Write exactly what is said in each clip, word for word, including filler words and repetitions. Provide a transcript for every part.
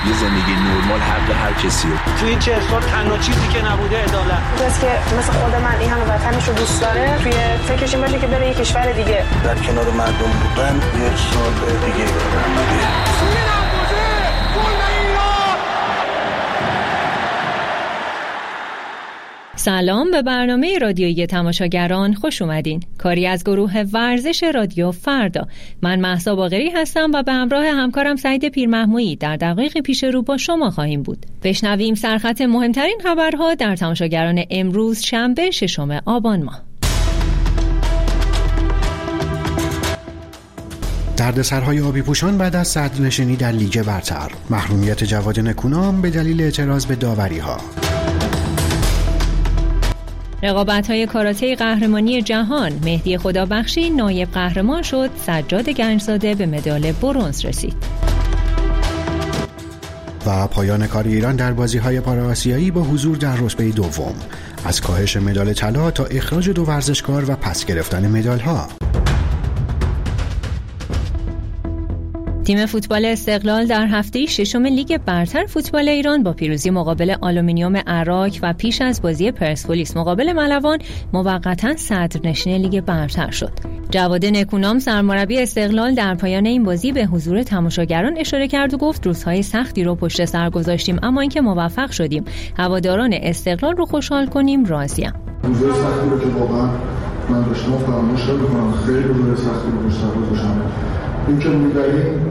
یه زندگی نرمال حق هر کسیه. توی این چهل سال تنها چیزی که نبوده عدالت. کسی که مثل خود من این همه وطنش رو دوست داره توی فکرش این باشه که بره یه کشور دیگه. در کنار مردم بودن یه سال دیگه بودن. سلام، به برنامه رادیویی تماشاگران خوش اومدین. کاری از گروه ورزش رادیو فردا. من مهسا باقری هستم و به همراه همکارم سعید پیرمحمودی در دقایق پیش رو با شما خواهیم بود. بشنویم سرخط مهمترین خبرها در تماشاگران امروز شنبه ششم آبان ماه. دردسرهای آبی پوشان بعد از صدرنشینی در لیگ برتر. محرومیت جواد نکونام به دلیل اعتراض به داوری‌ها. رقابت‌های کاراته قهرمانی جهان. مهدی خدابخشی نایب قهرمان شد. سجاد گنجزاده به مدال برنز رسید. و پایان کار ایران در بازی‌های پارآسیایی با حضور در رتبه دوم. از کاهش مدال طلا تا اخراج دو ورزشکار و پس گرفتن مدال‌ها. تیم فوتبال استقلال در هفته ششم لیگ برتر فوتبال ایران با پیروزی مقابل آلومینیوم عراق و پیش از بازی پرسپولیس مقابل ملوان موقتا صدرنشین لیگ برتر شد. جواد نکونام سرمربی استقلال در پایان این بازی به حضور تماشاگران اشاره کرد و گفت روزهای سختی رو پشت سر گذاشتیم، اما اینکه موفق شدیم هواداران استقلال رو خوشحال کنیم راضیم. روزهای سختی رو که واقعا من داشتم فراموش نمی‌کنم. خیلی روزهای سختی رو پشت سر گذاشتم. این که می‌داریم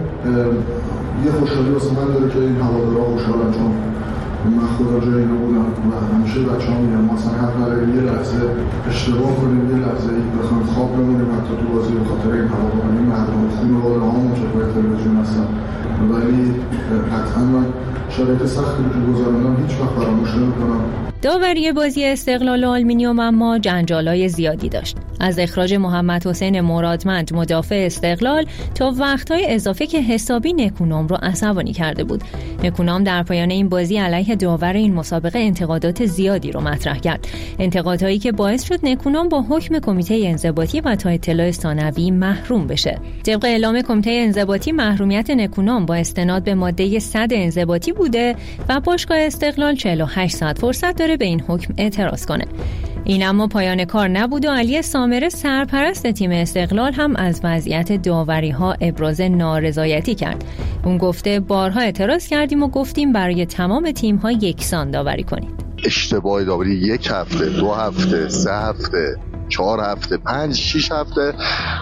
یه خوشحالی واسه من داره که این هوادارا خوشحالن، چون من خدا جای اینا بودم و همیشه بچه‌ها میگن مثلا هر برای یه لحظه اشتباه کنیم، یه لحظه بخوایم خواب بمونیم حتی تو بازی به خاطر این هوادارا، این مردم خونواده هامون که پای تلویزیون هستن، ولی حتما من شرایط سختی رو که گذروندم هیچ وقت فراموش نمی‌کنم. داوری بازی استقلال و آلومینیوم اما جنجالای زیادی داشت. از اخراج محمد حسین مرادمند مدافع استقلال تا وقتهای اضافه که حسابی نکونام رو عصبانی کرده بود. نکونام در پایان این بازی علیه داور این مسابقه انتقادات زیادی رو مطرح کرد. انتقادهایی که باعث شد نکونام با حکم کمیته انضباطی و تا اطلاع ثانوی محروم بشه. طبق اعلام کمیته انضباطی محرومیت نکونام با استناد به ماده صد انضباطی بوده و باشگاه استقلال چهل و هشت ساعت فرصت داره به این حکم اعتراض کنه. این اما پایان کار نبود و علی سامره سرپرست تیم استقلال هم از وضعیت داوری ها ابراز نارضایتی کرد. اون گفته بارها اعتراض کردیم و گفتیم برای تمام تیم ها یکسان داوری کنید. اشتباه داوری یک هفته، دو هفته، سه هفته، چهار هفته، پنج، شش هفته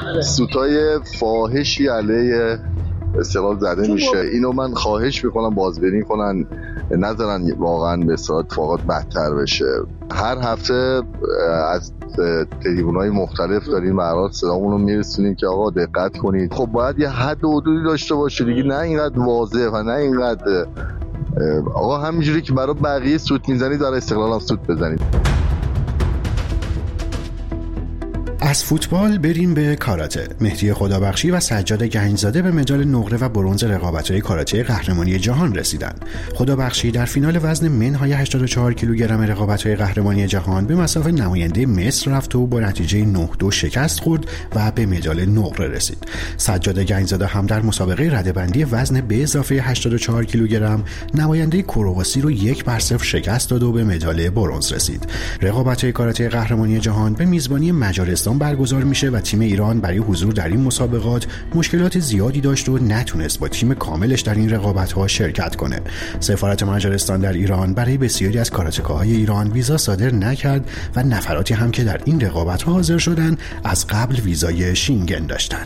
سوتای فاحشی علیه استقلال زده میشه. اینو من خواهش میکنم بازبینی کنن، نذارن واقعا به اتفاقات بدتر بشه. هر هفته از تریبونای مختلف داریم برات صدامون رو میرسونیم که آقا دقت کنید. خب باید یه حد و حدودی داشته باشه دیگه، نه اینقدر واضح و نه اینقدر آقا همینجوری که برای بقیه سوت میزنید در استقلال هم سوت بزنید. از فوتبال بریم به کاراته. مهدی خدابخشی و سجاد گنجزاده به مدال نقره و برنز رقابت‌های کاراته قهرمانی جهان رسیدند. خدابخشی در فینال وزن منهای هشتاد و چهار کیلوگرم رقابت‌های قهرمانی جهان به مصاف نماینده مصر رفت و با نتیجه نه دو شکست خورد و به مدال نقره رسید. سجاد گنجزاده هم در مسابقه رده‌بندی وزن به اضافه هشتاد و چهار کیلوگرم نماینده کرواسی رو یک بر صفر شکست داد و به مدال برنز رسید. رقابت‌های کاراته قهرمانی جهان به میزبانی مجارستان برگزار میشه و تیم ایران برای حضور در این مسابقات مشکلات زیادی داشت و نتونست با تیم کاملش در این رقابت‌ها شرکت کنه. سفارت مجارستان در ایران برای بسیاری از کاراتکاهای ایران ویزا صادر نکرد و نفراتی هم که در این رقابت‌ها حاضر شدن از قبل ویزای شینگن داشتن.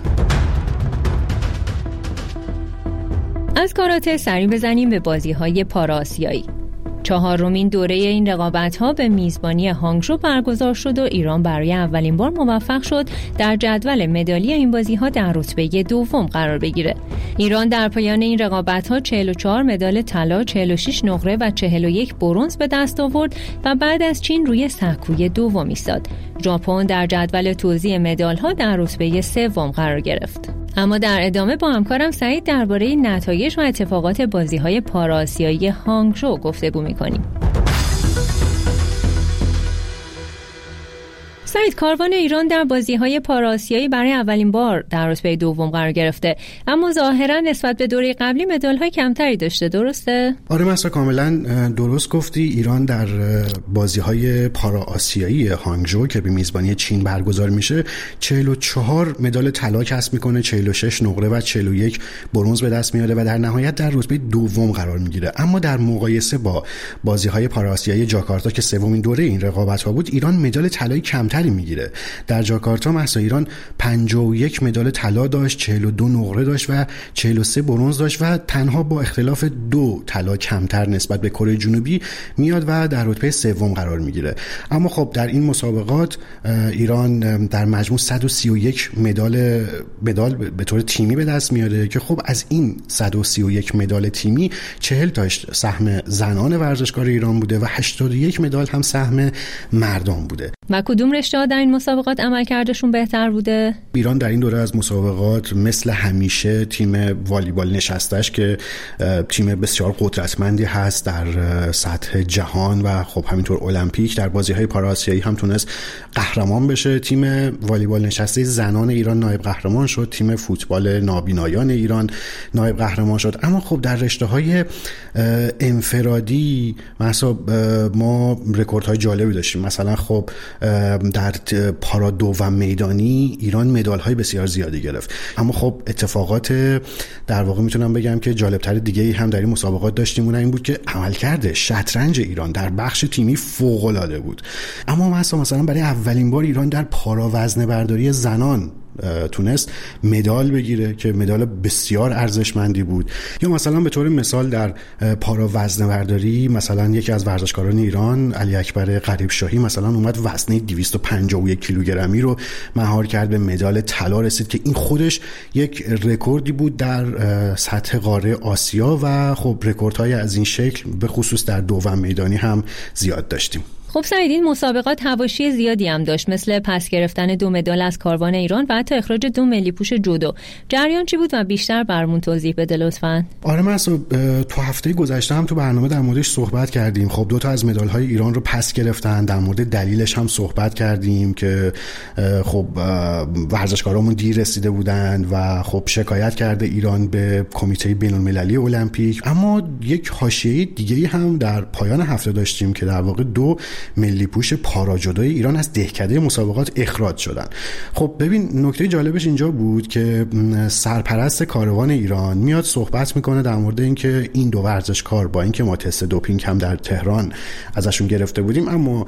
از کاراته سری بزنیم به بازی‌های پارآسیایی. چهارمین دوره این رقابت‌ها به میزبانی هانگژو برگزار شد و ایران برای اولین بار موفق شد در جدول مدالی این بازی‌ها در رتبه دوم قرار بگیره. ایران در پایان این رقابت‌ها چهل و چهار مدال طلا، چهل و شش نقره و چهل و یک برنز به دست آورد و بعد از چین روی سکوی دوم ایستاد. ژاپن در جدول توزیع مدال‌ها در رتبه سوم قرار گرفت. اما در ادامه با همکارم سعید درباره نتایج و اتفاقات بازی‌های پارآسیایی هانگژو گفتگو می‌کنیم. سعید، کاروان ایران در بازی‌های پاراسیایی برای اولین بار در رتبه دوم قرار گرفته، اما ظاهراً نسبت به دوره قبلی مدال‌های کمتری داشته، درسته؟ آره مسا، کاملا درست گفتی. ایران در بازی‌های پارآسیایی هانگژو که به میزبانی چین برگزار میشه چهل و چهار مدال طلا کسب میکنه، چهل و شش نقره و چهل و یک برنز به دست میاره و در نهایت در رتبه دوم قرار میگیره. اما در مقایسه با بازی‌های پارآسیایی جاکارتا که سومین دوره این رقابت‌ها بود، ایران مدال طلایی کمتری میگیره. در جاکارتا مثلا ایران پنجاه و یک مدال طلا داشت، چهل و دو نقره داشت و چهل و سه برنز داشت و تنها با اختلاف دو طلا کمتر نسبت به کره جنوبی میاد و در رتبه سوم قرار میگیره. اما خب در این مسابقات ایران در مجموع صد و سی و یک مدال مدال به طور تیمی به دست میاره که خب از این صد و سی و یک مدال تیمی چهل تاش سهم زنان ورزشکار ایران بوده و هشتاد و یک مدال هم سهم مردان بوده. و کدوم رشته‌ها در این مسابقات عملکردشون بهتر بوده؟ ایران در این دوره از مسابقات مثل همیشه تیم والیبال نشستش که تیم بسیار قدرتمندی هست در سطح جهان و خب همینطور المپیک در بازی‌های پارآسیایی هم تونست قهرمان بشه. تیم والیبال نشسته زنان ایران نایب قهرمان شد، تیم فوتبال نابینایان ایران نایب قهرمان شد. اما خب در رشته‌های انفرادی مثلا ما رکوردهای جالبی داشتیم. مثلا خب در پارا دو و میدانی ایران مدال‌های بسیار زیادی گرفت. اما خب اتفاقات در واقع میتونم بگم که جالبتر دیگه هم در این مسابقات داشتیم، اون این بود که عملکرد شطرنج ایران در بخش تیمی فوق‌العاده بود. اما مثلا مثلا برای اولین بار ایران در پارا وزنه برداری زنان تونست مدال بگیره که مدال بسیار ارزشمندی بود. یا مثلا به طور مثال در پارا وزنه برداری مثلا یکی از ورزشکاران ایران علی اکبر غریب شاهی مثلا اومد وزنه دویست و پنجاه و یک کیلوگرمی رو مهار کرد، به مدال طلا رسید که این خودش یک رکوردی بود در سطح قاره آسیا و خب رکوردهای از این شکل به خصوص در دوم میدانی هم زیاد داشتیم. خب سعید، این مسابقات حواشی زیادی هم داشت، مثل پس گرفتن دو مدال از کاروان ایران و حتی اخراج دو ملی پوش جودو. جریان چی بود و بیشتر برامون توضیح بده لطفاً. آره مثلا تو هفته گذشته هم تو برنامه در موردش صحبت کردیم. خب دو تا از مدال‌های ایران رو پس گرفتن، در مورد دلیلش هم صحبت کردیم که خب ورزشکارامون دیر رسیده بودند و خب شکایت کرده ایران به کمیته بین‌المللی المپیک. اما یک حاشیه دیگه هم در پایان هفته داشتیم که در واقع دو ملی پوش پاراجودوی ایران از دهکده مسابقات اخراج شدن. خب ببین نکته جالبش اینجا بود که سرپرست کاروان ایران میاد صحبت میکنه در مورد اینکه این دو ورزشکار با اینکه ما تست دوپینگ هم در تهران ازشون گرفته بودیم اما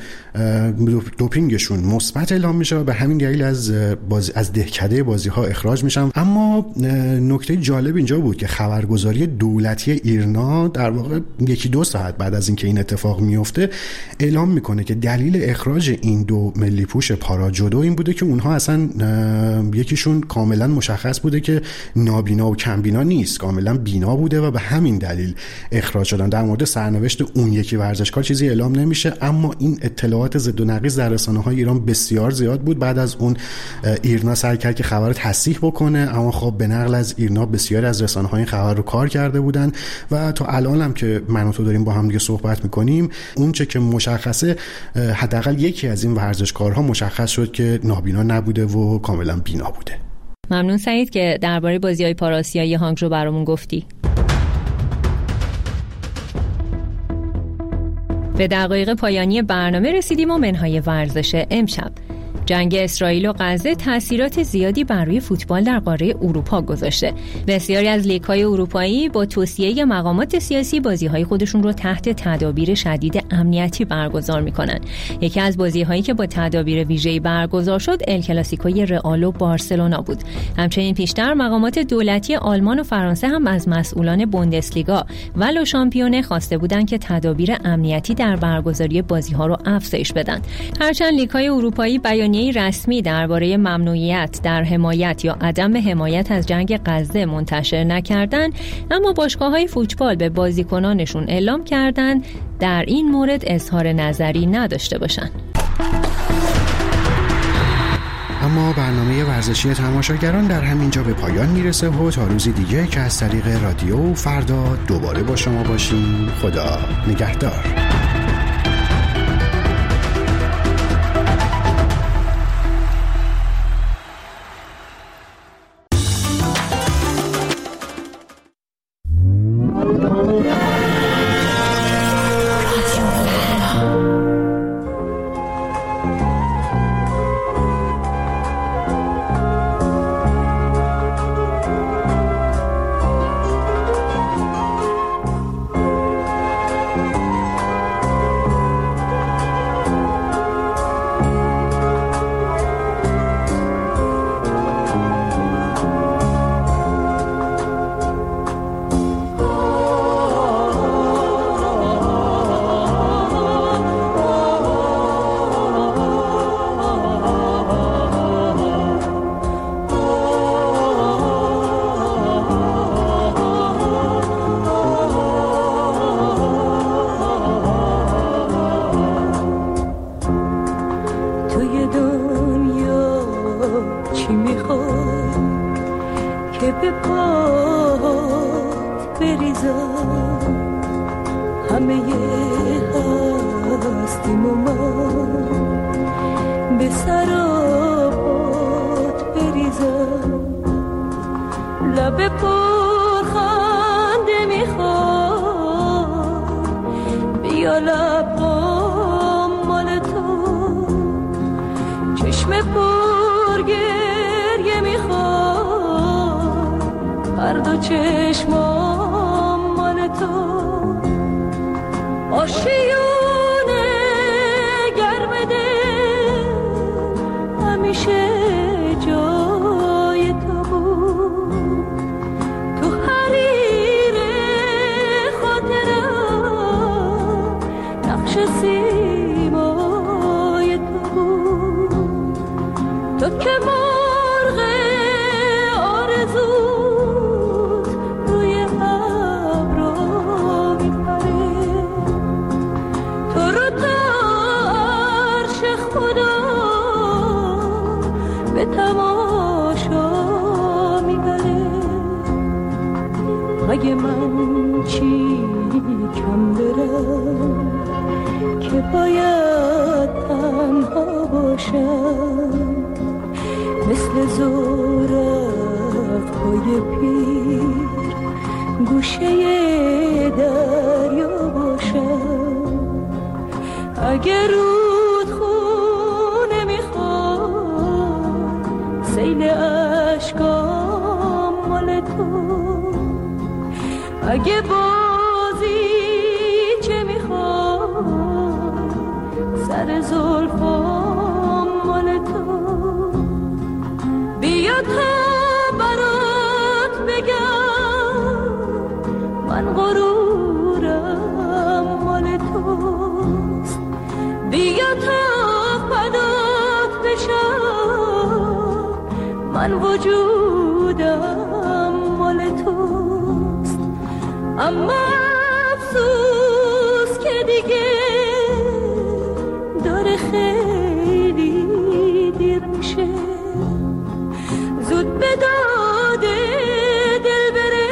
دوپینگشون مثبت اعلام میشه و به همین دلیل از بازی از دهکده بازی ها اخراج میشن. اما نکته جالب اینجا بود که خبرگزاری دولتی ایرنا در واقع یکی دو ساعت بعد از اینکه این اتفاق میفته اعلام میکنه که دلیل اخراج این دو ملی پوش پاراجودو این بوده که اونها اصلا یکیشون کاملا مشخص بوده که نابینا و کمبینا نیست، کاملا بینا بوده و به همین دلیل اخراج شدن. در مورد سرنوشت اون یکی ورزشکار چیزی اعلام نمیشه، اما این اطلاعات ضد و نقیض در رسانه‌های ایران بسیار زیاد بود. بعد از اون ایرنا سعی کرد که خبر رو تصحیح بکنه، اما خب به نقل از ایرنا بسیار از رسانه‌های این خبر رو کار کرده بودن و تا الان هم که من و تو داریم با هم دیگه صحبت می‌کنیم اون چه که مشخصه حداقل یکی از این ورزشکارها مشخص شد که نابینا نبوده و کاملا بینا بوده. ممنون سعید که درباره بازی‌های پاراسیایی هانگژو برامون گفتی. به دقایق پایانی برنامه رسیدیم و منهای ورزش امشب. جنگ اسرائیل و غزه تأثیرات زیادی بر روی فوتبال در قاره اروپا گذاشته. بسیاری از لیگ‌های اروپایی با توصیه مقامات سیاسی بازی‌های خودشون رو تحت تدابیر شدید امنیتی برگزار می‌کنن. یکی از بازی‌هایی که با تدابیر ویژه‌ای برگزار شد ال کلاسیکوی رئال و بارسلونا بود. همچنین پیشتر مقامات دولتی آلمان و فرانسه هم از مسئولان بوندسلیگا و لو شامپیونه خواسته بودند که تدابیر امنیتی در برگزاری بازی‌ها رو افزایش بدن. هرچند لیگ‌های اروپایی بیان رسمی درباره ممنوعیت در حمایت یا عدم حمایت از جنگ غزه منتشر نکردند، اما باشگاه‌های فوتبال به بازیکنانشون اعلام کردند در این مورد اظهار نظری نداشته باشند. اما برنامه ورزشی تماشاگران در همین جا به پایان میرسه و تا روزی دیگه که از طریق رادیو فردا دوباره با شما باشیم. خدا نگهدار. بریزم همه هستیم و من به سرابات بریزم لب پرخنده میخواد بیا لبام مال تو چشم پر گریه میخواد هر دو چشمام مال تو آشیونه گرم دل همیشه جای تو بود تو حریر خاطرم نقش سیمای تو بود تو که مرغ آرزوت روی ابرا میپره تو رو تا عرش خدا به تماشا میبره اگه من چی کم برم که باید تنها باشم مثل زورق های پیر گوشه دریا باشم اگه رود خونه میخواد سیل اشکام مال تو اگه بازی چه میخواد سر زلفام مال تو بیا تا برات بگم من غرورم مال توست بیا تا فدات بشم من وجودم مال توست اما افسوس که دیگه داره خیلی دیر میشه زود به داد دل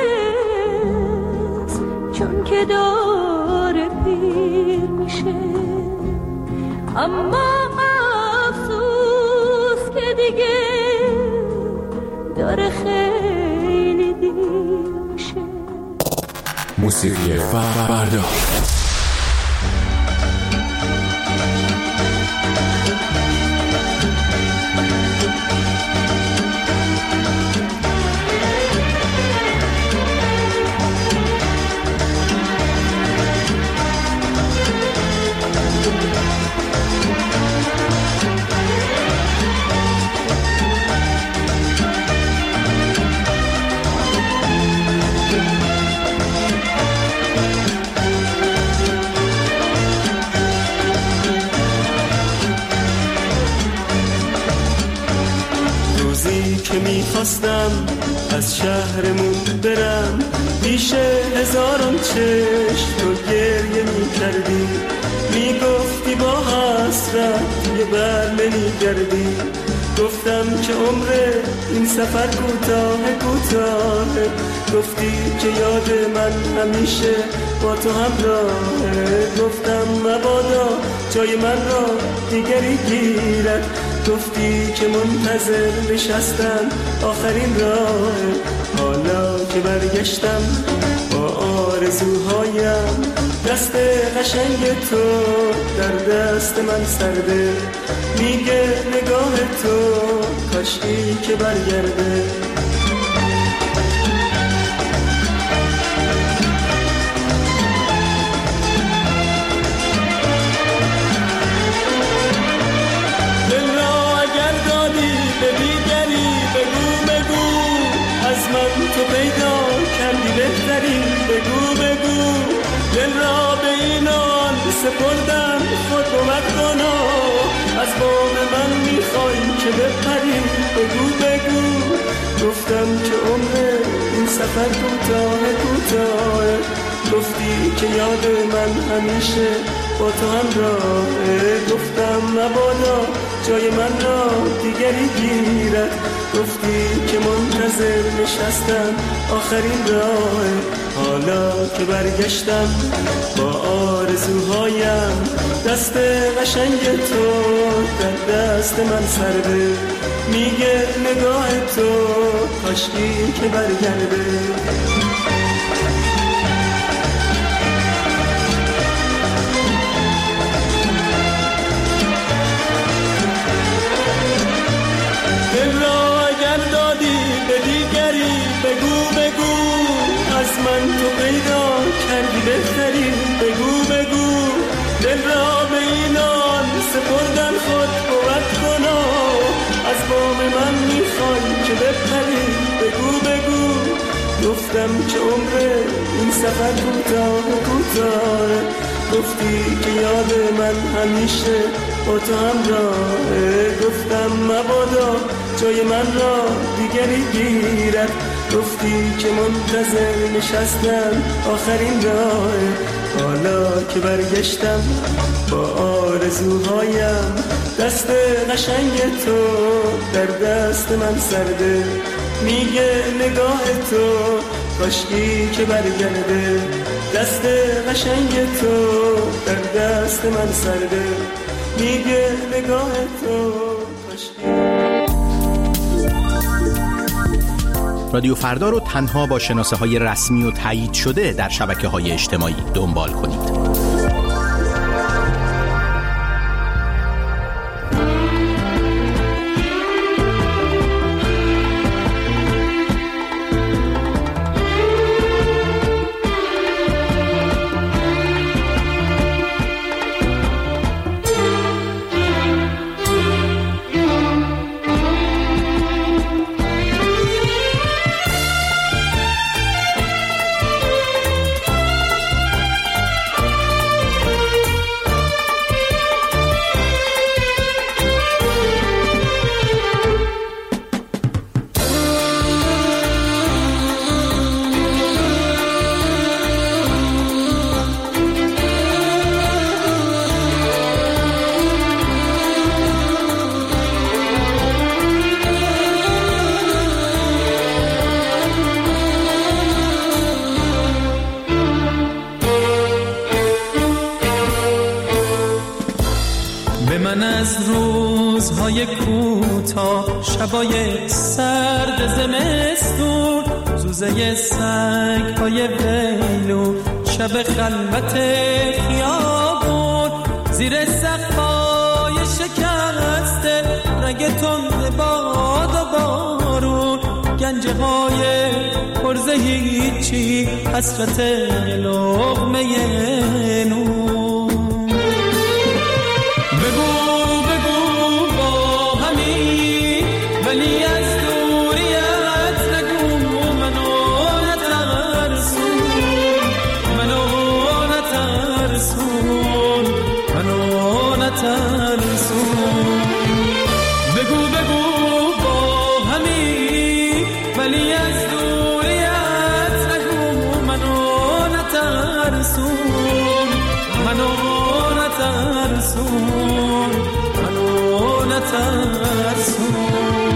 برس چون که داره پیر میشه اما افسوس که دیگه داره خیلی دیر میشه موسیقی فردا که میخواستم از شهرمون برم پیش هزاران چشم تو گریه میکردی میگفتی با حسرت یه بر نمیگردی گفتم که عمر این سفر کوتاه کوتاه گفتی که یاد من همیشه با تو همراهه گفتم مبادا جای من را دیگری گیرد گفتی که منتظر نشستم آخرین راه حالا که برگشتم با آرزوهایم دست قشنگ تو در دست من سرده میگه نگاه تو کاشکی که برگرده تو پیدا کردی بهتری بگو بگو دل را به اینان سپردم خود بمت کنا از بام من میخوای که بپری بگو بگو گفتم که عمر این سفر کوتاه کوتاه گفتی که یاد من همیشه با تو همراهه گفتم مبادا جای من را دیگری گیرد. گفتی که منتظر نشستم آخرین راه، حالا که برگشتم با آرزوهایم، دست قشنگ تو در دست من سرده. میگه نگاه تو کاشکی که برگرده. دل را اگر دادی به دیگری بگو بگو، از من تو پیدا کردی بهتری بگو بگو. دل را به اینان سپردن خود بود کنا، از بام من میخوای که بپری بگو بگو. گفتم که عمر این سفر کوتاه کوتاه، گفتی که یاد من همیشه با تو همراهه. گفتم مبادا جای من را دیگری گیرد. گفتی که منتظر نشستم آخرین راه، حالا که برگشتم با آرزوهایم، دست قشنگ تو در دست من سرده. میگه نگاه تو کاشکی که برگرده. دست قشنگ تو در دست من سرده. میگه نگاه تو کاشکی. رادیو فردا رو تنها با شناسه های رسمی و تایید شده در شبکه های اجتماعی دنبال کنید. شبای سرد زمستون، زوزه سنگ های ویلو، شب خلوت خیابون، زیر سقفای شکسته رنگ تند باد و بارون، گنجه های پرز هیچی، حسرت لقمه نون. بگو بگو با همین ولی از دوریت نگو، منو نترسون، منو نترسون، منو نترسون. بگو بگو با همین ولی از دوریت نگو، منو نترسون، منو نترسون، منو نترسون.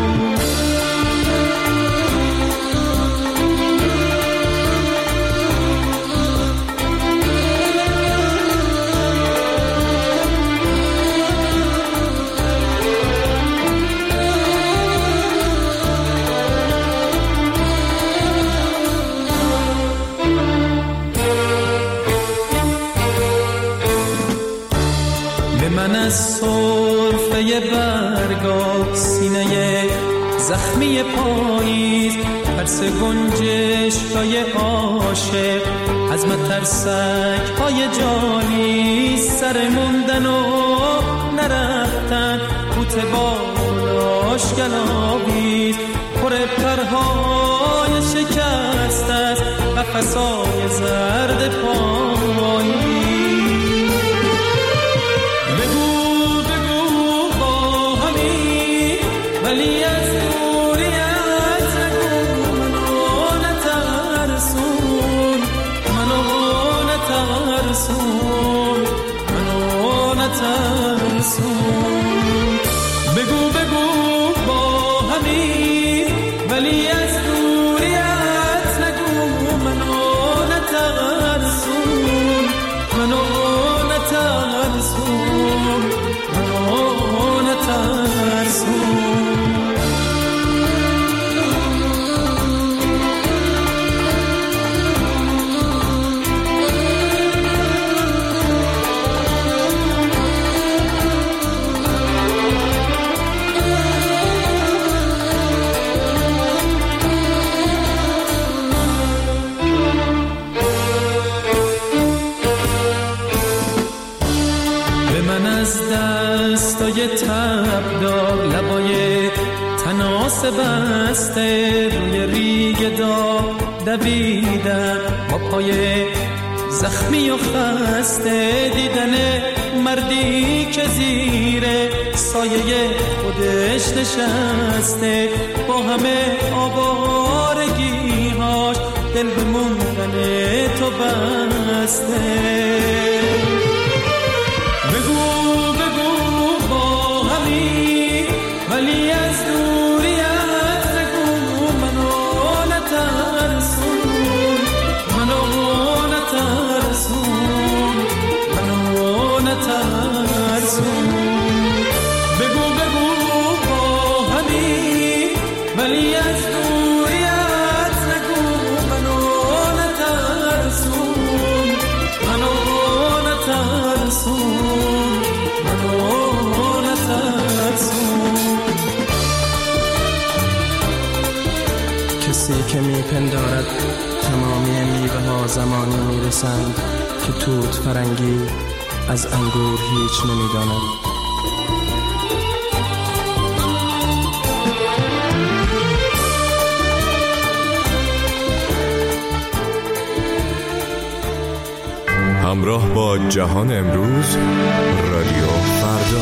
من از سرفه برگا سینه زخمی پاییز، ترس گنجش های عاشق از مترسک های جانی، سر موندن و نرفتن بوت بالاش گلابید، پر پرهای شکست است قفسای زرد پایی. ولی از دوریت نگو، منو نترسون، منو نترسون، منو نترسون. دستای تبدار، لبای تناس بسته روی ریگ دار دویدن، با پای زخمی و خسته دیدن مردی که زیر سایه خودش نشسته، با همه آوارگی‌هاش دل به موندن تو بسته. بگو بگو با همین ولی از دوریت نگو، منو نترسون، منو نترسون، منو نترسون. بگو بگو با همین ولی از دوریت نگو، منو نترسون، منو نترسون، منو نترسون. کسی که میپندارد تمامی میوه ها زمانی میرسند که توت فرنگی از انگور هیچ نمیداند. همراه با جهان امروز، رادیو فردا.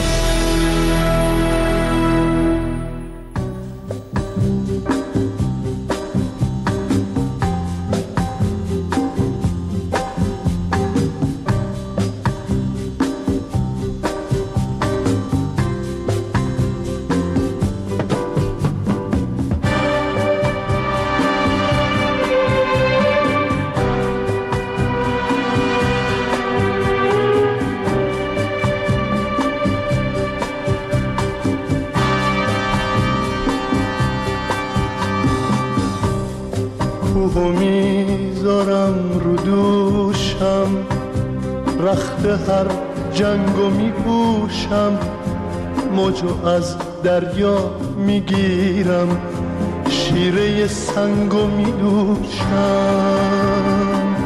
کوهو میذارم رو دوشم، رخت هر جنگو میپوشم، موجو از دریا میگیرم، شیره سنگو میدوشم.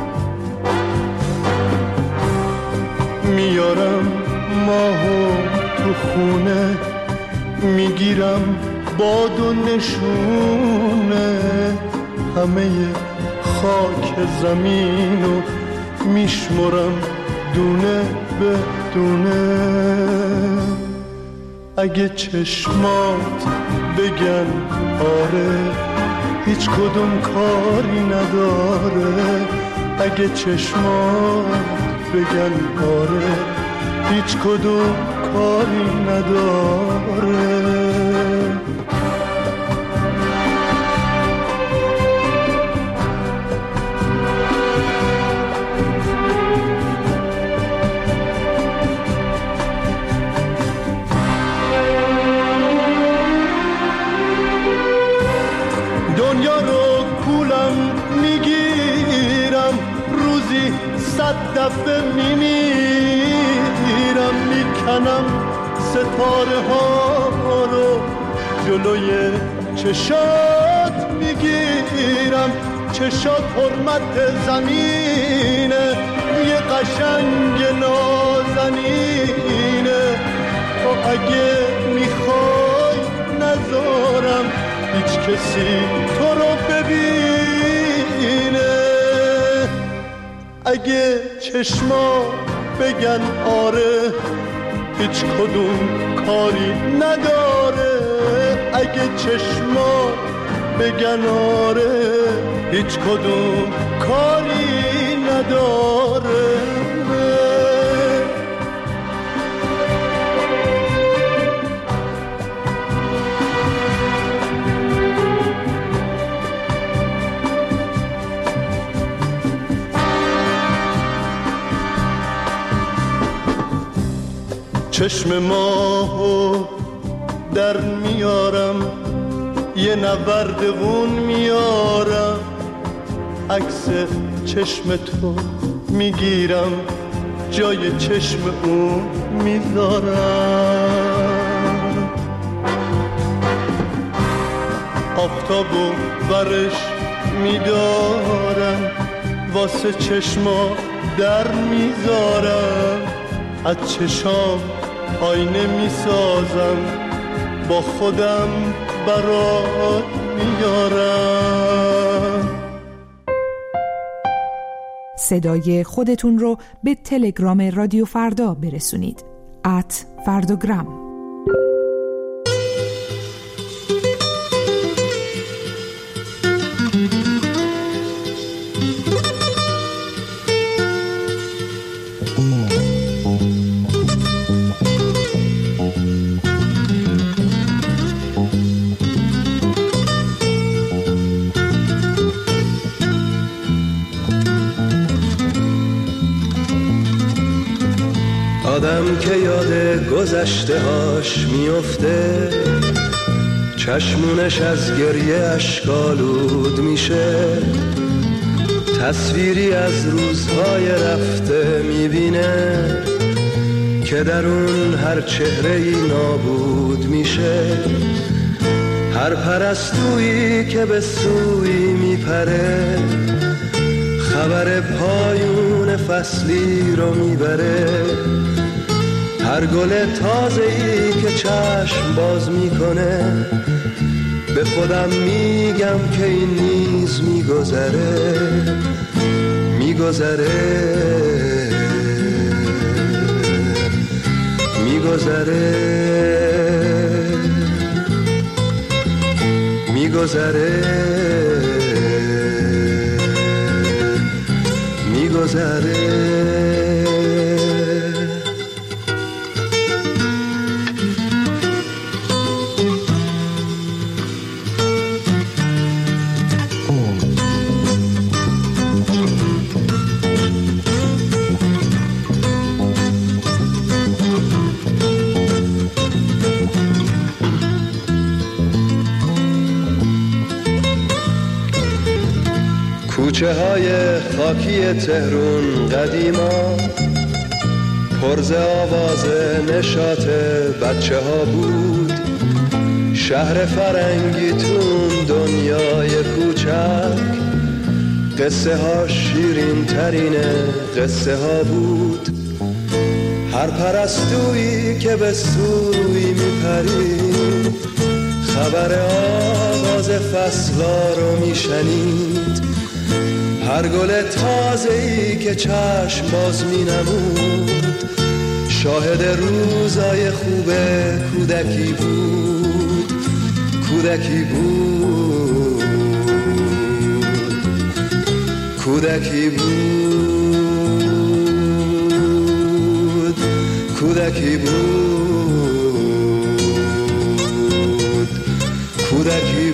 میارم ماهو تو خونه، میگیرم باد و نشونه، همه خاک زمینو میشمرم دونه به دونه. اگه چشمات بگن آره، هیچ کدوم کاری نداره. اگه چشمات بگن آره، هیچ کدوم کاری نداره. دنیا رو کولم میگیرم، روزی صد دفعه میمیرم، میکنم ستاره ها رو جلوی چشات میگیرم. چشات حرمت زمینه، یه قشنگ نازنینه. تو اگه میخوای نذارم هیچ کسی تو رو ببینه. اگه چشما بگن آره، هیچ کدوم کاری نداره. اگه چشما بگن آره، هیچ کدوم کاری نداره. چشم ماهو در میارم، یه نوردگون میارم، عکس چشم تو میگیرم، جای چشم اون میذارم. آفتابو برش میدارم، واسه چشما در میذارم. از چشام آینه می سازم با خودم برات میارم. صدای خودتون رو به تلگرام رادیو فردا برسونید. ات فردوگرام. آدم که یاد گذشته هاش میفته، چشمونش از گریه اشکالود میشه، تصویری از روزهای رفته میبینه که در اون هر چهره‌ای نابود میشه. هر پرستویی که به سوی میپره، خبر پایون فصلی رو میبره. هر گل تازه‌ای که چشم باز میکنه، به خودم میگم که این نیز میگذره میگذره میگذره میگذره میگذره. کوچه های خاکی تهرون قدیما پرز آواز نشاط بچه ها بود. شهر فرنگی تون دنیای کوچک، قصه ها شیرین ترین قصه ها بود. هر پرستویی که به سوی میپرید، خبر آواز فصلا رو میشنید. هر گل تازه‌ای که چشم باز می‌نمود، شاهد روزای خوب کودکی بود کودکی بود کودکی بود کودکی بود کودکی